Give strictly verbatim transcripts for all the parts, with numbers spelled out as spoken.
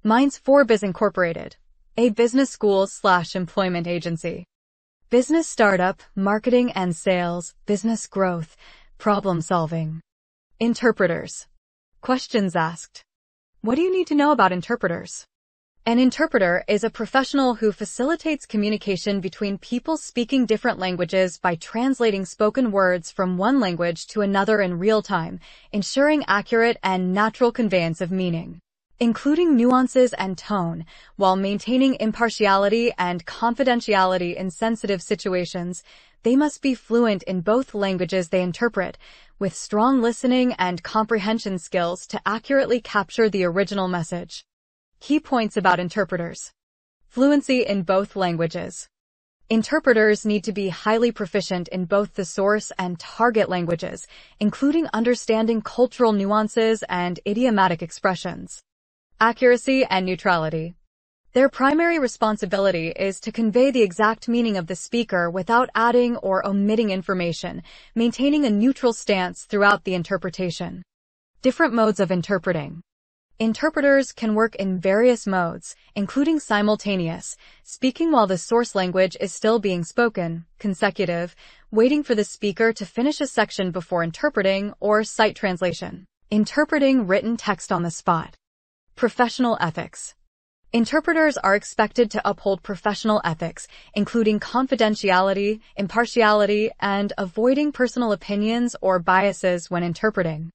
Minds four Biz Incorporated, a business school slash employment agency. Business startup, marketing and sales, business growth, problem solving. Interpreters. Questions asked. What do you need to know about interpreters? An interpreter is a professional who facilitates communication between people speaking different languages by translating spoken words from one language to another in real time, ensuring accurate and natural conveyance of meaning, including nuances and tone, while maintaining impartiality and confidentiality in sensitive situations. They must be fluent in both languages they interpret, with strong listening and comprehension skills to accurately capture the original message. Key points about interpreters. Fluency in both languages. Interpreters need to be highly proficient in both the source and target languages, including understanding cultural nuances and idiomatic expressions. Accuracy and neutrality. Their primary responsibility is to convey the exact meaning of the speaker without adding or omitting information, maintaining a neutral stance throughout the interpretation. Different modes of interpreting. Interpreters can work in various modes, including simultaneous, speaking while the source language is still being spoken, consecutive, waiting for the speaker to finish a section before interpreting, or sight translation, interpreting written text on the spot. Professional ethics. Interpreters are expected to uphold professional ethics, including confidentiality, impartiality, and avoiding personal opinions or biases when interpreting.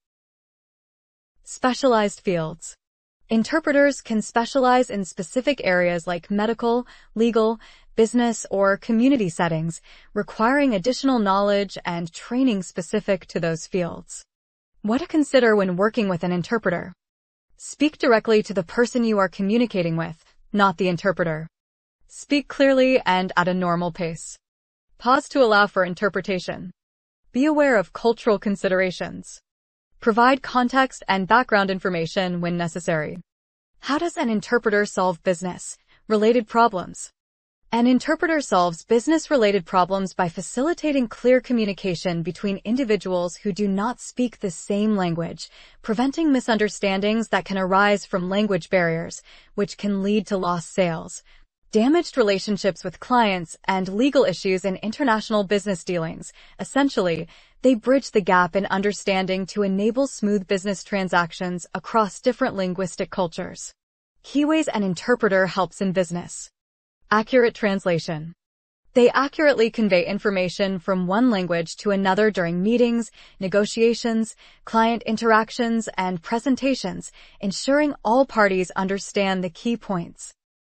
Specialized fields. Interpreters can specialize in specific areas like medical, legal, business, or community settings, requiring additional knowledge and training specific to those fields. What to consider when working with an interpreter. Speak directly to the person you are communicating with, not the interpreter. Speak clearly and at a normal pace. Pause to allow for interpretation. Be aware of cultural considerations. Provide context and background information when necessary. How does an interpreter solve business-related problems? An interpreter solves business-related problems by facilitating clear communication between individuals who do not speak the same language, preventing misunderstandings that can arise from language barriers, which can lead to lost sales, damaged relationships with clients, and legal issues in international business dealings. Essentially, they bridge the gap in understanding to enable smooth business transactions across different linguistic cultures. Key ways an interpreter helps in business. Accurate translation. They accurately convey information from one language to another during meetings, negotiations, client interactions, and presentations, ensuring all parties understand the key points.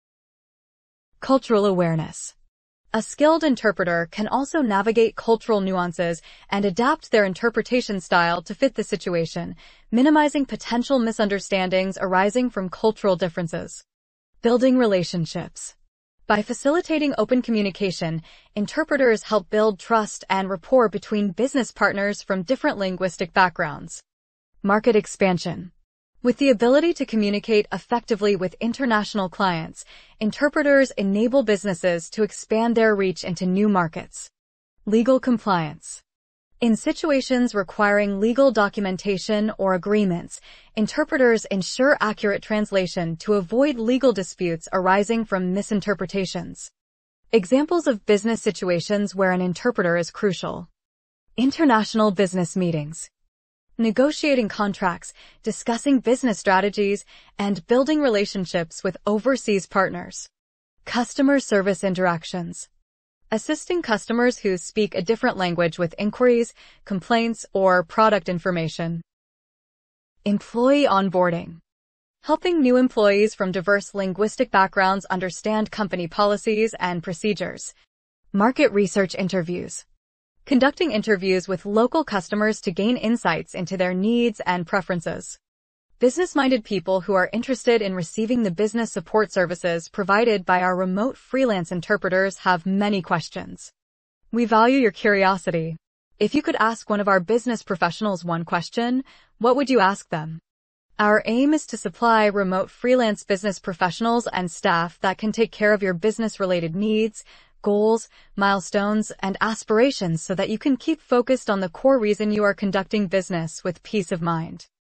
Cultural awareness. A skilled interpreter can also navigate cultural nuances and adapt their interpretation style to fit the situation, minimizing potential misunderstandings arising from cultural differences. Building relationships. By facilitating open communication, interpreters help build trust and rapport between business partners from different linguistic backgrounds. Market expansion. With the ability to communicate effectively with international clients, interpreters enable businesses to expand their reach into new markets. Legal compliance. In situations requiring legal documentation or agreements, interpreters ensure accurate translation to avoid legal disputes arising from misinterpretations. Examples of business situations where an interpreter is crucial. International business meetings. Negotiating contracts, discussing business strategies, and building relationships with overseas partners. Customer service interactions. Assisting customers who speak a different language with inquiries, complaints, or product information. Employee onboarding. Helping new employees from diverse linguistic backgrounds understand company policies and procedures. Market research interviews. Conducting interviews with local customers to gain insights into their needs and preferences. Business-minded people who are interested in receiving the business support services provided by our remote freelance interpreters have many questions. We value your curiosity. If you could ask one of our business professionals one question, what would you ask them? Our aim is to supply remote freelance business professionals and staff that can take care of your business-related needs, goals, milestones, and aspirations so that you can keep focused on the core reason you are conducting business with peace of mind.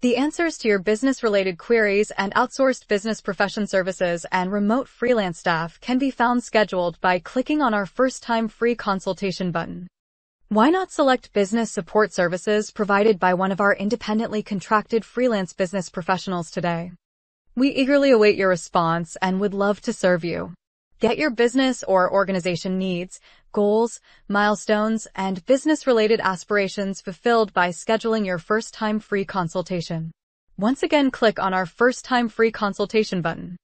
The answers to your business-related queries and outsourced business profession services and remote freelance staff can be found scheduled by clicking on our first-time free consultation button. Why not select business support services provided by one of our independently contracted freelance business professionals today? We eagerly await your response and would love to serve you. Get your business or organization needs, goals, milestones, and business-related aspirations fulfilled by scheduling your first-time free consultation. Once again, click on our first-time free consultation button.